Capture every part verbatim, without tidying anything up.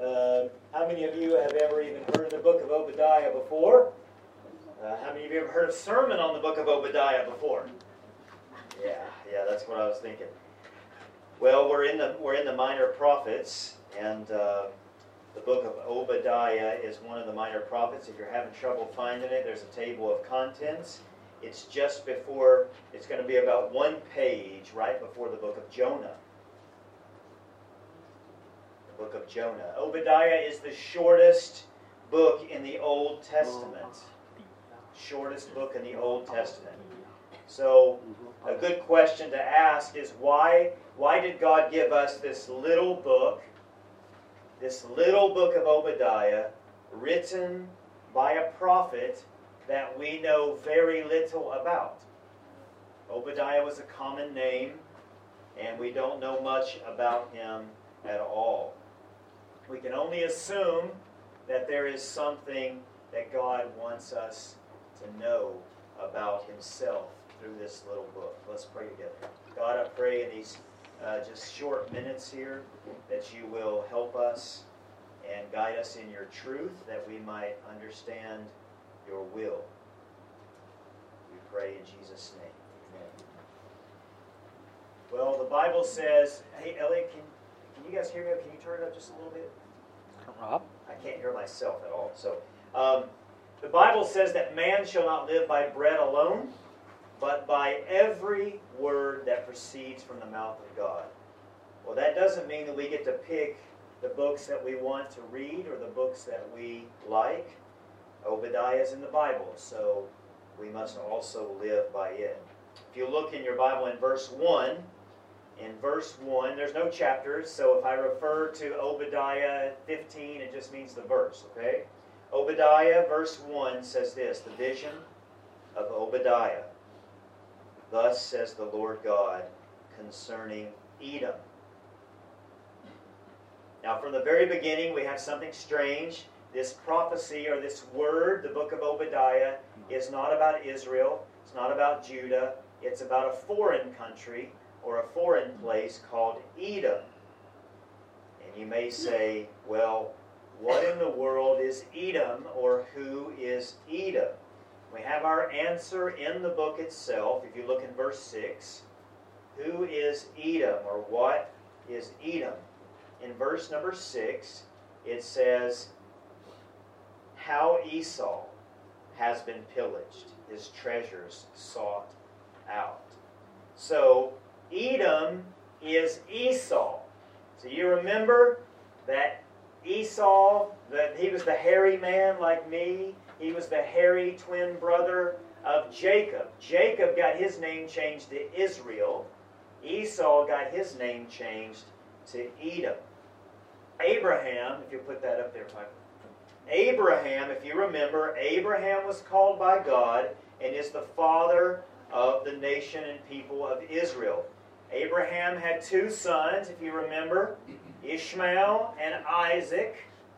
Uh, how many of you have ever even heard of the book of Obadiah before? Uh, how many of you have ever heard a sermon on the book of Obadiah before? Yeah, yeah, that's what I was thinking. Well, we're in the we're in the Minor Prophets, and uh, the book of Obadiah is one of the Minor Prophets. If you're having trouble finding it, there's a table of contents. It's just before. It's going to be about one page right before the book of Jonah. The book of Jonah. Obadiah is the shortest book in the Old Testament. Shortest book in the Old Testament. So, a good question to ask is why, why did God give us this little book, this little book of Obadiah, written by a prophet that we know very little about? Obadiah was a common name, and we don't know much about him at all. We can only assume that there is something that God wants us to know about Himself through this little book. Let's pray together. God, I pray in these uh, just short minutes here that You will help us and guide us in Your truth, that we might understand Your will. We pray in Jesus' name. Amen. Well, the Bible says, hey, Elliot, can, can you guys hear me? Can you turn it up just a little bit? Rob? I can't hear myself at all. So, um, the Bible says that man shall not live by bread alone, but by every word that proceeds from the mouth of God. Well, that doesn't mean that we get to pick the books that we want to read or the books that we like. Obadiah is in the Bible, so we must also live by it. If you look in your Bible in verse one, in verse one, there's no chapters, so if I refer to Obadiah fifteen, it just means the verse, okay? Obadiah, verse one, says this, the vision of Obadiah. Thus says the Lord God concerning Edom. Now, from the very beginning, we have something strange. This prophecy, or this word, the book of Obadiah, is not about Israel. It's not about Judah. It's about a foreign country, or a foreign place called Edom. And you may say, well, what in the world is Edom, or who is Edom? We have our answer in the book itself. If you look in verse six, who is Edom, or what is Edom? In verse number six, it says, how Esau has been pillaged, his treasures sought out. So, Edom is Esau. So you remember that Esau, that he was the hairy man like me. He was the hairy twin brother of Jacob. Jacob got his name changed to Israel. Esau got his name changed to Edom. Abraham, if you put that up there, Abraham, if you remember, Abraham was called by God and is the father of the nation and people of Israel. Abraham had two sons, if you remember, Ishmael and Isaac.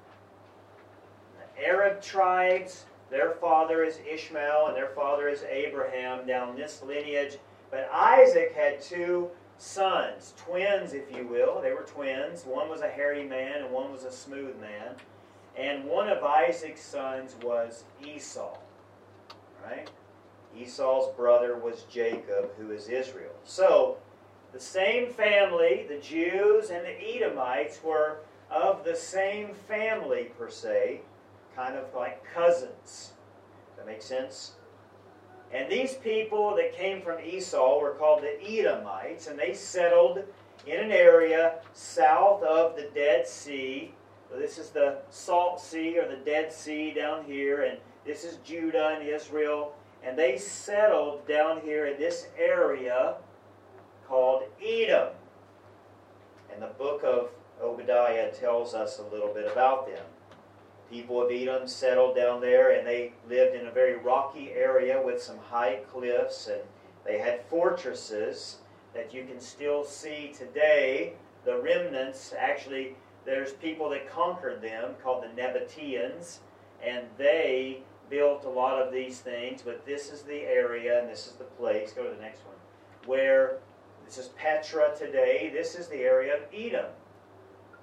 The Arab tribes, their father is Ishmael and their father is Abraham down this lineage. But Isaac had two sons, twins if you will. They were twins. One was a hairy man and one was a smooth man. And one of Isaac's sons was Esau. Right? Esau's brother was Jacob, who is Israel. So, the same family, the Jews and the Edomites, were of the same family per se, kind of like cousins. Does that make sense? And these people that came from Esau were called the Edomites, and they settled in an area south of the Dead Sea. So this is the Salt Sea or the Dead Sea down here, and this is Judah and Israel. And they settled down here in this area called Edom. And the book of Obadiah tells us a little bit about them. People of Edom settled down there, and they lived in a very rocky area with some high cliffs, and they had fortresses that you can still see today. The remnants, actually, there's people that conquered them called the Nabateans, and they built a lot of these things, but this is the area, and this is the place, go to the next one, where, this is Petra today, this is the area of Edom. This is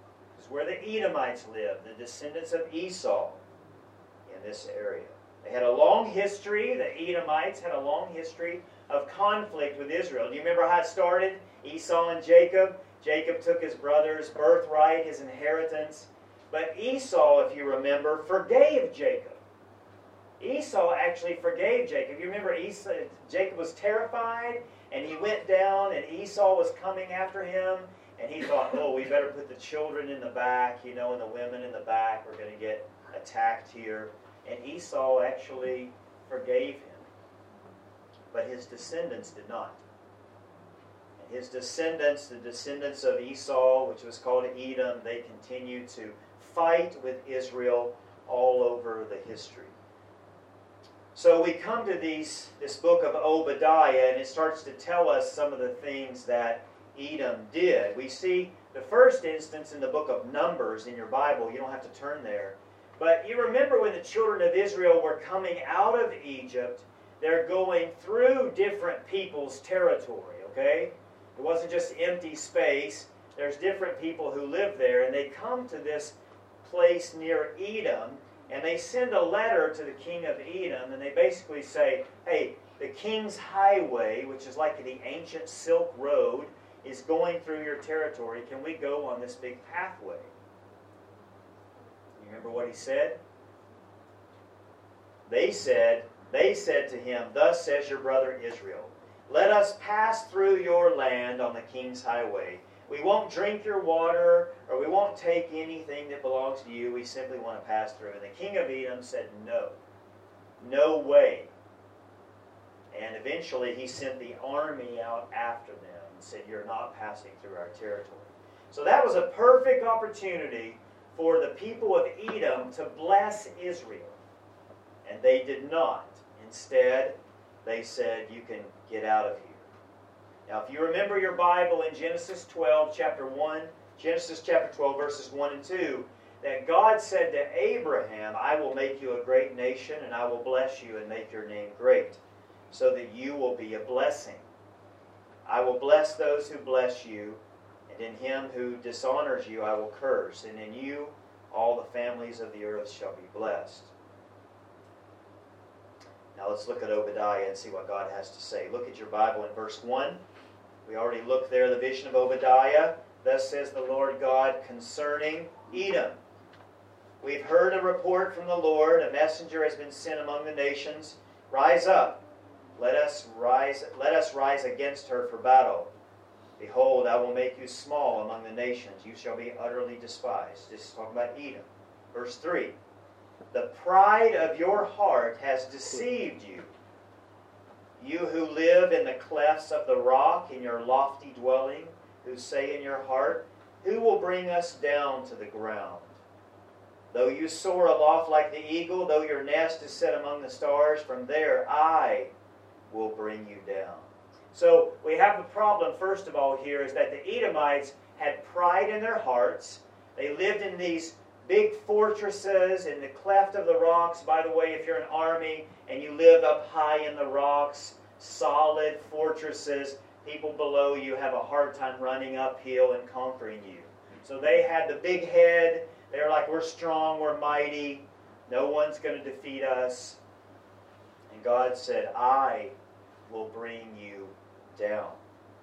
where the Edomites lived, the descendants of Esau in this area. They had a long history, the Edomites had a long history of conflict with Israel. Do you remember how it started? Esau and Jacob. Jacob took his brother's birthright, his inheritance. But Esau, if you remember, forgave Jacob. Esau actually forgave Jacob. You remember Esau, Jacob was terrified, and he went down, and Esau was coming after him, and he thought, oh, we better put the children in the back, you know, and the women in the back. We're going to get attacked here. And Esau actually forgave him. But his descendants did not. And his descendants, the descendants of Esau, which was called Edom, they continued to fight with Israel all over the history. So we come to these, this book of Obadiah, and it starts to tell us some of the things that Edom did. We see the first instance in the book of Numbers in your Bible. You don't have to turn there. But you remember when the children of Israel were coming out of Egypt, they're going through different people's territory, okay? It wasn't just empty space. There's different people who live there, and they come to this place near Edom, and they send a letter to the king of Edom, and they basically say, hey, the king's highway, which is like the ancient Silk Road, is going through your territory. Can we go on this big pathway? You remember what he said? They said, they said to him, thus says your brother Israel, let us pass through your land on the king's highway. We won't drink your water, or we won't take anything that belongs to you. We simply want to pass through. And the king of Edom said, no, no way. And eventually he sent the army out after them and said, you're not passing through our territory. So that was a perfect opportunity for the people of Edom to bless Israel. And they did not. Instead, they said, you can get out of here. Now, if you remember your Bible in Genesis twelve, chapter one, Genesis chapter twelve, verses one and two, that God said to Abraham, I will make you a great nation, and I will bless you and make your name great, so that you will be a blessing. I will bless those who bless you, and in him who dishonors you I will curse, and in you all the families of the earth shall be blessed. Now let's look at Obadiah and see what God has to say. Look at your Bible in verse one. We already looked there, the vision of Obadiah. Thus says the Lord God concerning Edom. We've heard a report from the Lord. A messenger has been sent among the nations. Rise up. Let us rise, let us rise against her for battle. Behold, I will make you small among the nations. You shall be utterly despised. This is talking about Edom. Verse three. The pride of your heart has deceived you. You who live in the clefts of the rock, in your lofty dwelling, who say in your heart, who will bring us down to the ground? Though you soar aloft like the eagle, though your nest is set among the stars, from there I will bring you down. So we have a problem, first of all, here, is that the Edomites had pride in their hearts. They lived in these big fortresses in the cleft of the rocks. By the way, if you're an army and you live up high in the rocks, solid fortresses, people below you have a hard time running uphill and conquering you. So they had the big head. They're like, we're strong, we're mighty. No one's going to defeat us. And God said, I will bring you down.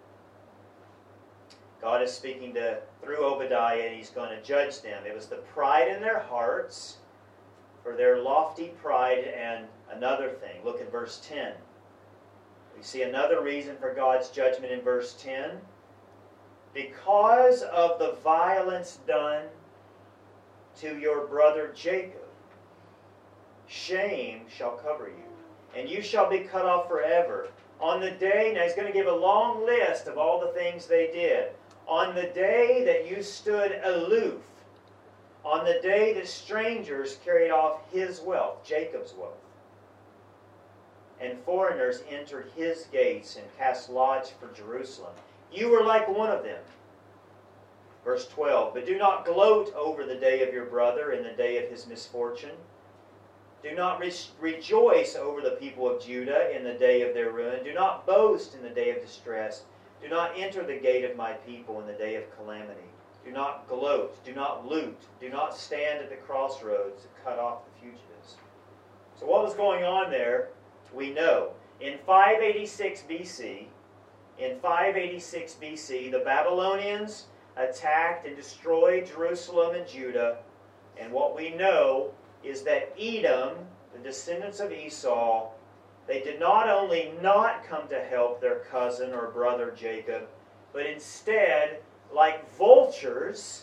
God is speaking to through Obadiah, and he's going to judge them. It was the pride in their hearts, for their lofty pride, and another thing. Look at verse ten. We see another reason for God's judgment in verse ten. Because of the violence done to your brother Jacob, shame shall cover you, and you shall be cut off forever. On the day, now he's going to give a long list of all the things they did. On the day that you stood aloof, on the day that strangers carried off his wealth, Jacob's wealth, and foreigners entered his gates and cast lots for Jerusalem, you were like one of them. Verse twelve, but do not gloat over the day of your brother in the day of his misfortune. Do not re- rejoice over the people of Judah in the day of their ruin. Do not boast in the day of distress. Do not enter the gate of my people in the day of calamity. Do not gloat. Do not loot. Do not stand at the crossroads to cut off the fugitives. So what was going on there, we know. In five eighty-six B C, in five eighty-six B C, the Babylonians attacked and destroyed Jerusalem and Judah. And what we know is that Edom, the descendants of Esau, they did not only not come to help their cousin or brother Jacob, but instead, like vultures,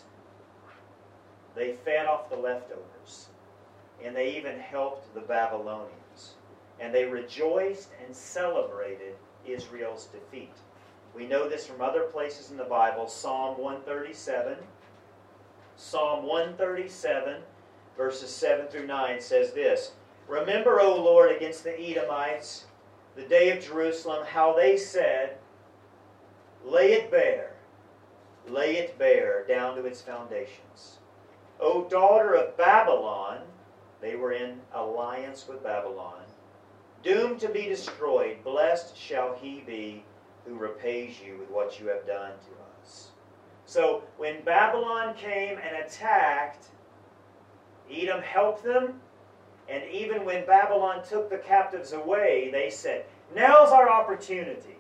they fed off the leftovers. And they even helped the Babylonians. And they rejoiced and celebrated Israel's defeat. We know this from other places in the Bible. Psalm one thirty-seven. Psalm one thirty-seven, verses seven through nine says this, Remember, O Lord, against the Edomites, the day of Jerusalem, how they said, Lay it bare, lay it bare down to its foundations. O daughter of Babylon, they were in alliance with Babylon, doomed to be destroyed, blessed shall he be who repays you with what you have done to us. So when Babylon came and attacked, Edom helped them, and even when Babylon took the captives away, they said, now's our opportunity.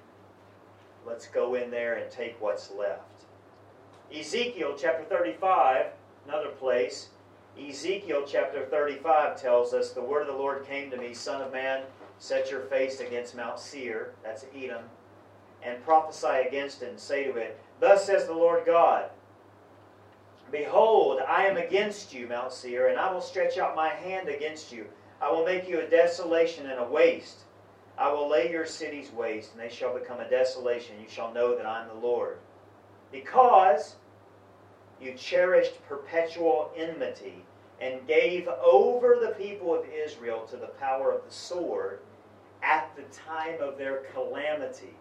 Let's go in there and take what's left. Ezekiel chapter thirty-five, another place, Ezekiel chapter thirty-five tells us, the word of the Lord came to me, Son of man, set your face against Mount Seir, that's Edom, and prophesy against it, and say to it, Thus says the Lord God, Behold, I am against you, Mount Seir, and I will stretch out my hand against you. I will make you a desolation and a waste. I will lay your cities waste, and they shall become a desolation. You shall know that I am the Lord. Because you cherished perpetual enmity and gave over the people of Israel to the power of the sword at the time of their calamity.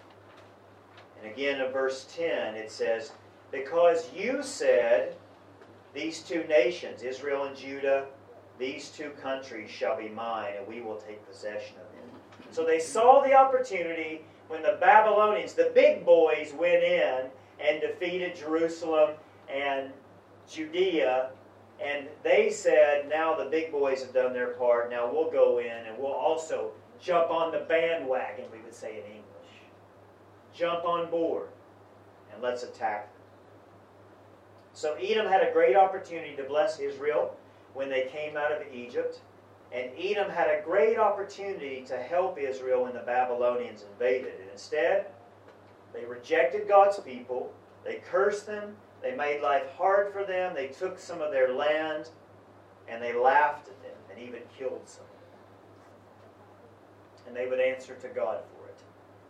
And again in verse ten it says, Because you said, These two nations, Israel and Judah, these two countries shall be mine, and we will take possession of them. So they saw the opportunity when the Babylonians, the big boys, went in and defeated Jerusalem and Judea, and they said, now the big boys have done their part, now we'll go in and we'll also jump on the bandwagon, we would say in English. Jump on board, and let's attack them. So Edom had a great opportunity to bless Israel when they came out of Egypt, and Edom had a great opportunity to help Israel when the Babylonians invaded. And instead, they rejected God's people, they cursed them, they made life hard for them, they took some of their land, and they laughed at them, and even killed some. And they would answer to God for it.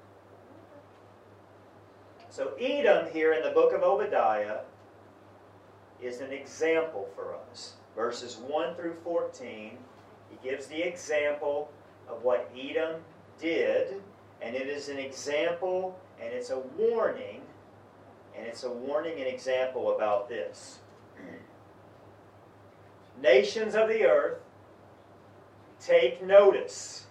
So Edom here in the book of Obadiah is an example for us. Verses one through fourteen, he gives the example of what Edom did, and it is an example and it's a warning, and it's a warning and example about this. Nations of the earth, take notice.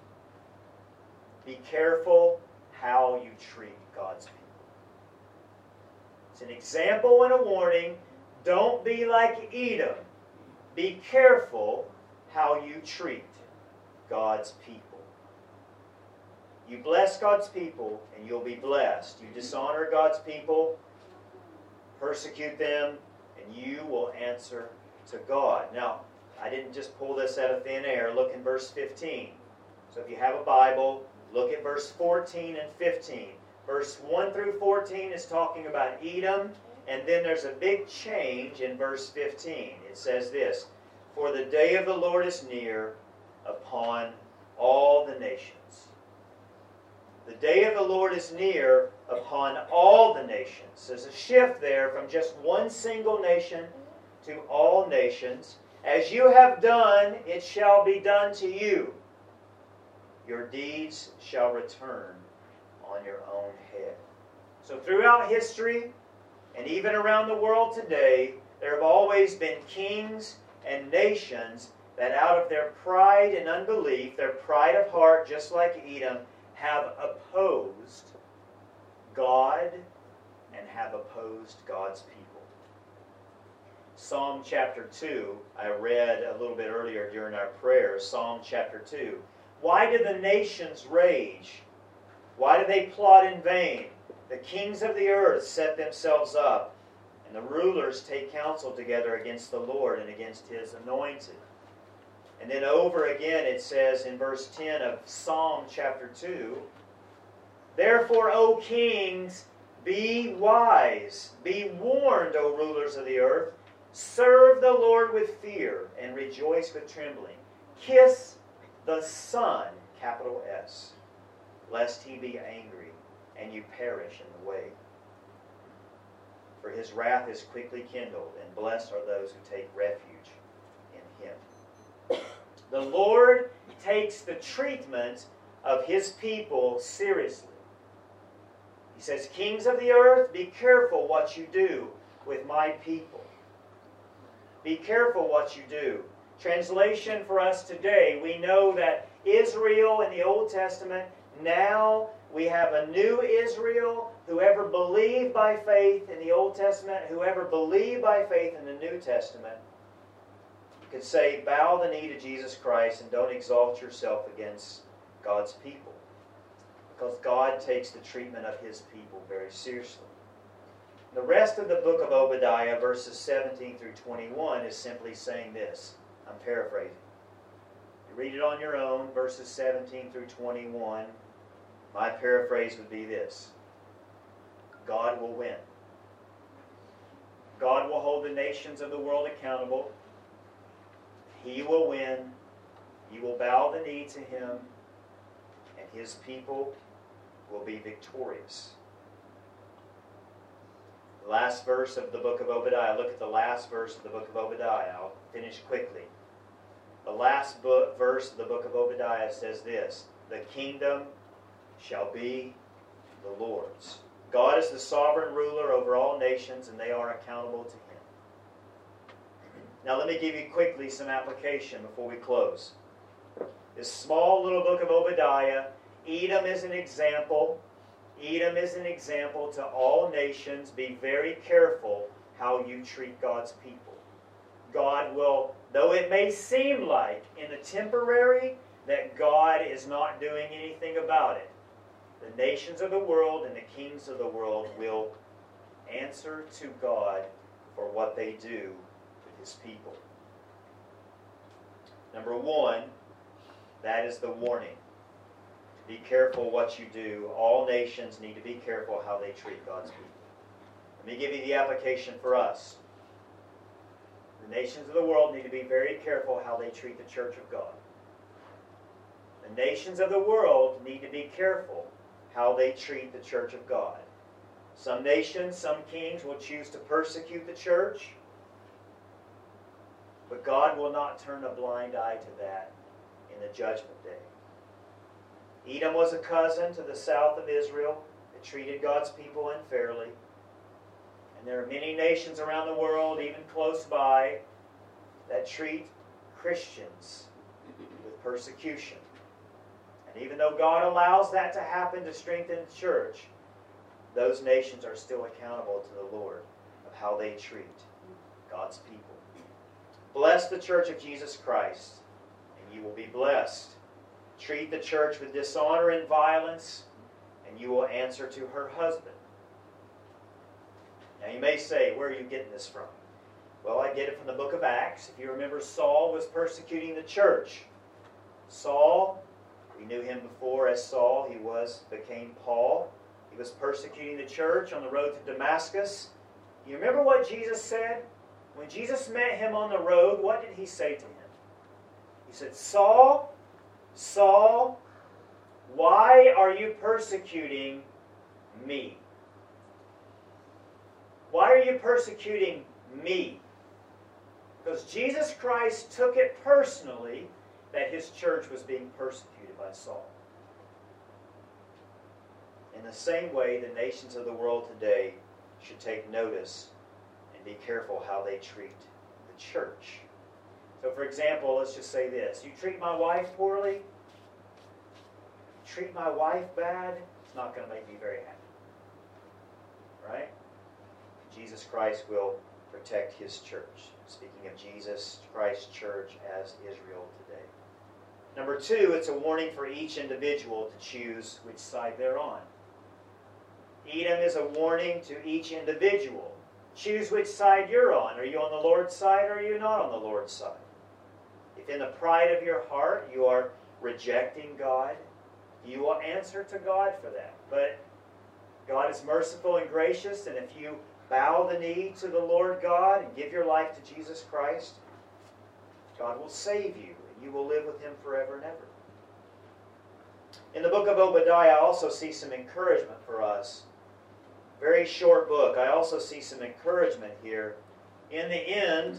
Be careful how you treat God's people. It's an example and a warning. Don't be like Edom. Be careful how you treat God's people. You bless God's people, and you'll be blessed. You dishonor God's people, persecute them, and you will answer to God. Now, I didn't just pull this out of thin air. Look in verse fifteen. So if you have a Bible, look at verse fourteen and fifteen. Verse one through fourteen is talking about Edom, and then there's a big change in verse fifteen. It says this, For the day of the Lord is near upon all the nations. The day of the Lord is near upon all the nations. There's a shift there from just one single nation to all nations. As you have done, it shall be done to you. Your deeds shall return on your own head. So throughout history, and even around the world today, there have always been kings and nations that out of their pride and unbelief, their pride of heart, just like Edom, have opposed God, and have opposed God's people. Psalm chapter two, I read a little bit earlier during our prayer, Psalm chapter two. Why do the nations rage? Why do they plot in vain? The kings of the earth set themselves up, and the rulers take counsel together against the Lord and against His anointed. And then over again it says in verse ten of Psalm chapter two, therefore, O kings, be wise, be warned, O rulers of the earth, serve the Lord with fear and rejoice with trembling. Kiss the Son, capital S, lest He be angry and you perish in the way. For His wrath is quickly kindled, and blessed are those who take refuge in Him. The Lord takes the treatment of His people seriously. He says, kings of the earth, be careful what you do with my people. Be careful what you do. Translation for us today, we know that Israel in the Old Testament, now we have a new Israel. Whoever believed by faith in the Old Testament, whoever believed by faith in the New Testament, you could say, bow the knee to Jesus Christ and don't exalt yourself against God's people. Because God takes the treatment of His people very seriously. The rest of the book of Obadiah, verses seventeen through twenty-one, is simply saying this. I'm paraphrasing. You read it on your own, verses seventeen through twenty-one. My paraphrase would be this. God will win. God will hold the nations of the world accountable. He will win. You will bow the knee to Him, and His people will be victorious. The last verse of the book of Obadiah. Look at the last verse of the book of Obadiah. I'll finish quickly. The last book, verse of the book of Obadiah says this. The kingdom shall be the Lord's. God is the sovereign ruler over all nations, and they are accountable to Him. Now let me give you quickly some application before we close. This small little book of Obadiah, Edom is an example. Edom is an example to all nations. Be very careful how you treat God's people. God will, though it may seem like in the temporary that God is not doing anything about it, the nations of the world and the kings of the world will answer to God for what they do with His people. Number one, that is the warning. Be careful what you do. All nations need to be careful how they treat God's people. Let me give you the application for us. The nations of the world need to be very careful how they treat the church of God. The nations of the world need to be careful how they treat the church of God. Some nations, some kings will choose to persecute the church, but God will not turn a blind eye to that in the judgment day. Edom was a cousin to the south of Israel that treated God's people unfairly. And there are many nations around the world, even close by, that treat Christians with persecution. And even though God allows that to happen to strengthen the church, those nations are still accountable to the Lord of how they treat God's people. Bless the church of Jesus Christ, and you will be blessed. Treat the church with dishonor and violence, and you will answer to her husband. Now you may say, where are you getting this from? Well, I get it from the book of Acts. If you remember, Saul was persecuting the church. Saul, we knew him before as Saul. He was became Paul. He was persecuting the church on the road to Damascus. You remember what Jesus said? When Jesus met him on the road, what did He say to him? He said, Saul, Saul, why are you persecuting me? Why are you persecuting me? Because Jesus Christ took it personally that His church was being persecuted by Saul. In the same way, the nations of the world today should take notice and be careful how they treat the church. So for example, let's just say this. You treat my wife poorly, treat my wife bad, it's not going to make me very happy. Right? Jesus Christ will protect His church. Speaking of Jesus Christ's church as Israel today. Number two, it's a warning for each individual to choose which side they're on. Edom is a warning to each individual. Choose which side you're on. Are you on the Lord's side or are you not on the Lord's side? If in the pride of your heart you are rejecting God, you will answer to God for that. But God is merciful and gracious, and if you bow the knee to the Lord God and give your life to Jesus Christ, God will save you, and you will live with Him forever and ever. In the book of Obadiah, I also see some encouragement for us. Very short book. I also see some encouragement here. In the end,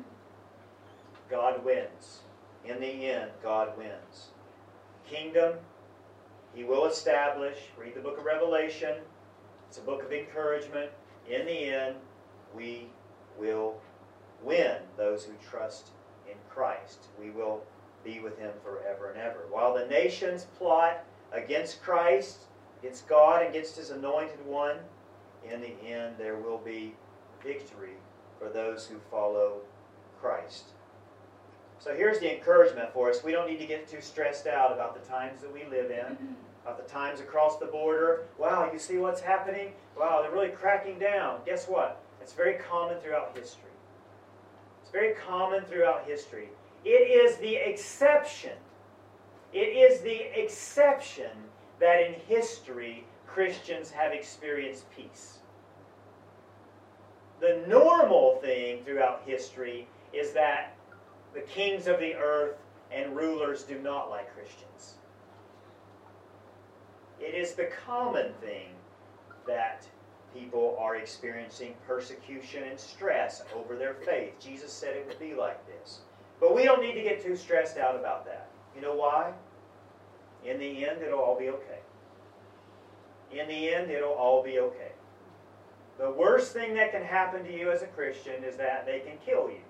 God wins. In the end, God wins. Kingdom, He will establish. Read the book of Revelation. It's a book of encouragement. In the end, we will win, those who trust in Christ. We will be with Him forever and ever. While the nations plot against Christ, against God, against His anointed one, in the end there will be victory for those who follow Christ. So here's the encouragement for us. We don't need to get too stressed out about the times that we live in, about the times across the border. Wow, you see what's happening? Wow, they're really cracking down. Guess what? It's very common throughout history. It's very common throughout history. It is the exception. It is the exception that in history Christians have experienced peace. The normal thing throughout history is that the kings of the earth and rulers do not like Christians. It is the common thing that people are experiencing persecution and stress over their faith. Jesus said it would be like this. But we don't need to get too stressed out about that. You know why? In the end, it'll all be okay. In the end, it'll all be okay. The worst thing that can happen to you as a Christian is that they can kill you.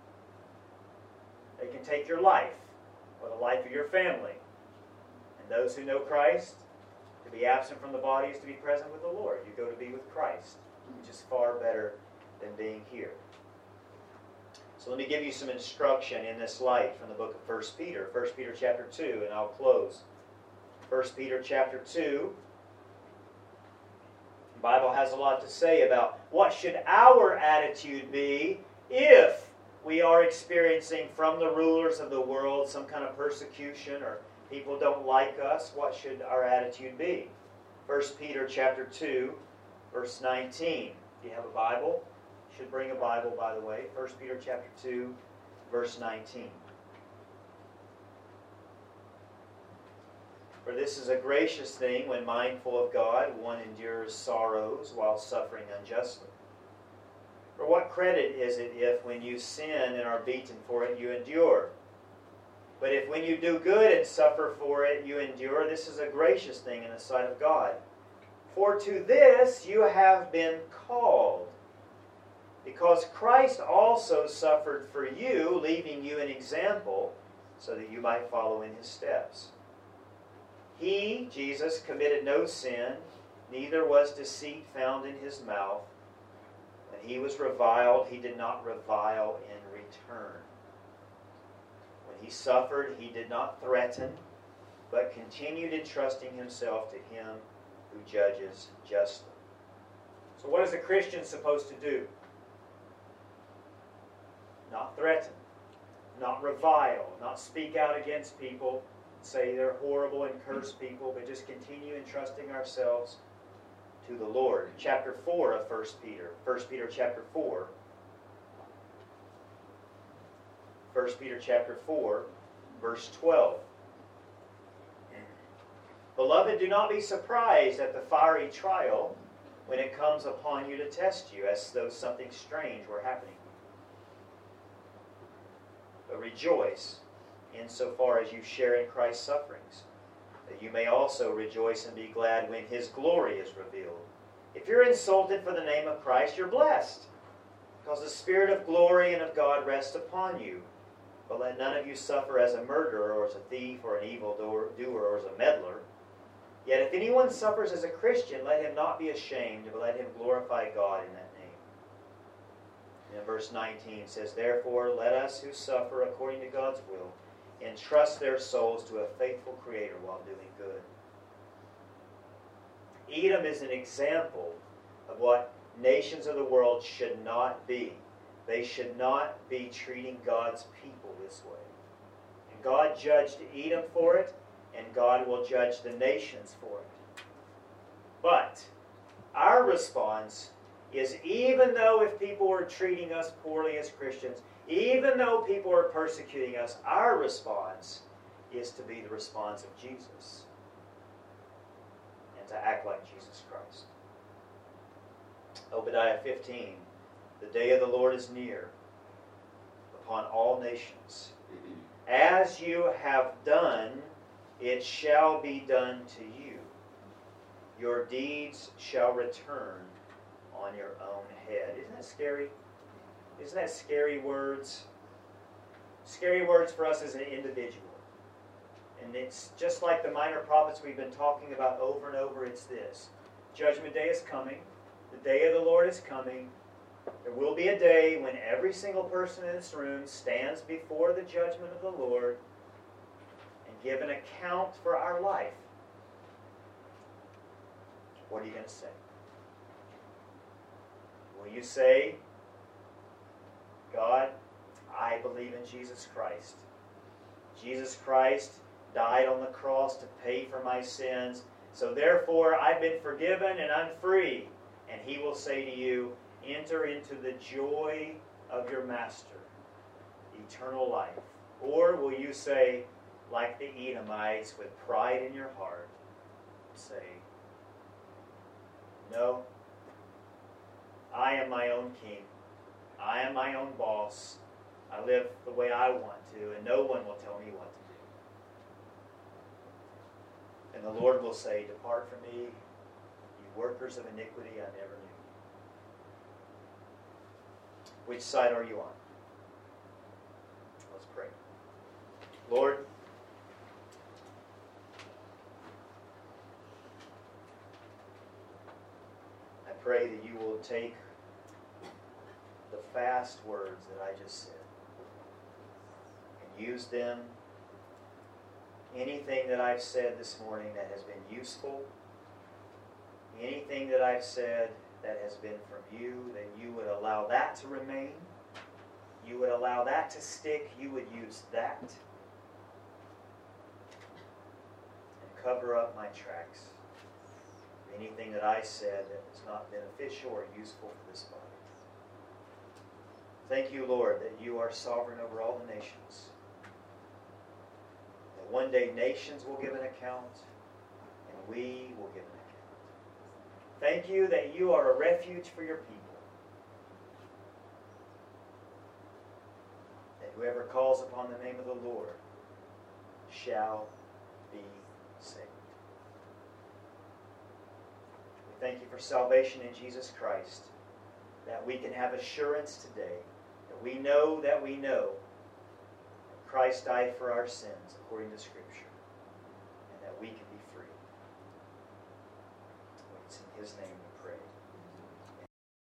They can take your life or the life of your family. And those who know Christ, to be absent from the body is to be present with the Lord. You go to be with Christ, which is far better than being here. So let me give you some instruction in this light from the book of First Peter. First Peter chapter two, and I'll close. First Peter chapter two. The Bible has a lot to say about what should our attitude be if we are experiencing from the rulers of the world some kind of persecution or people don't like us. What should our attitude be? First Peter chapter two, verse nineteen. Do you have a Bible? You should bring a Bible, by the way. First Peter chapter two, verse nineteen. For this is a gracious thing when mindful of God, one endures sorrows while suffering unjustly. For what credit is it if when you sin and are beaten for it, you endure? But if when you do good and suffer for it, you endure, this is a gracious thing in the sight of God. For to this you have been called, because Christ also suffered for you, leaving you an example, so that you might follow in His steps. He, Jesus, committed no sin, neither was deceit found in His mouth. When He was reviled, He did not revile in return. When He suffered, He did not threaten, but continued entrusting Himself to Him who judges justly. So what is a Christian supposed to do? Not threaten, not revile, not speak out against people, say they're horrible and curse people, but just continue entrusting ourselves to the Lord. Chapter four of First Peter. First Peter chapter four. First Peter chapter four, verse twelve. Beloved, do not be surprised at the fiery trial when it comes upon you to test you, as though something strange were happening. But rejoice insofar as you share in Christ's sufferings, that you may also rejoice and be glad when His glory is revealed. If you're insulted for the name of Christ, you're blessed, because the Spirit of glory and of God rests upon you. But let none of you suffer as a murderer, or as a thief, or an evildoer, or as a meddler. Yet if anyone suffers as a Christian, let him not be ashamed, but let him glorify God in that name. And in verse nineteen it says, "Therefore let us who suffer according to God's will entrust their souls to a faithful Creator while doing good." Edom is an example of what nations of the world should not be. They should not be treating God's people this way. And God judged Edom for it, and God will judge the nations for it. But our response is, even though if people are treating us poorly as Christians, even though people are persecuting us, our response is to be the response of Jesus and to act like Jesus Christ. Obadiah fifteen, "The day of the Lord is near upon all nations. As you have done, it shall be done to you. Your deeds shall return on your own head." Isn't that scary? Isn't that scary words? Scary words for us as an individual. And it's just like the minor prophets we've been talking about over and over. It's this: Judgment Day is coming. The day of the Lord is coming. There will be a day when every single person in this room stands before the judgment of the Lord and give an account for our life. What are you going to say? Will you say, "God, I believe in Jesus Christ. Jesus Christ died on the cross to pay for my sins, so therefore I've been forgiven and I'm free." And He will say to you, "Enter into the joy of your Master, eternal life." Or will you say, like the Edomites, with pride in your heart, say, "No, I am my own king. I am my own boss. I live the way I want to, and no one will tell me what to do." And the Lord will say, "Depart from me, you workers of iniquity, I never knew you." Which side are you on? Let's pray. Lord, I pray that you will take the fast words that I just said and use them. Anything that I've said this morning that has been useful, anything that I've said that has been from you, that you would allow that to remain. You would allow that to stick. You would use that and cover up my tracks. Anything that I said that was not beneficial or useful for this body. Thank you, Lord, that you are sovereign over all the nations. That one day nations will give an account, and we will give an account. Thank you that you are a refuge for your people. That whoever calls upon the name of the Lord shall be saved. We thank you for salvation in Jesus Christ, that we can have assurance today, that we know that we know that Christ died for our sins according to Scripture, and that we can be free. It's in His name.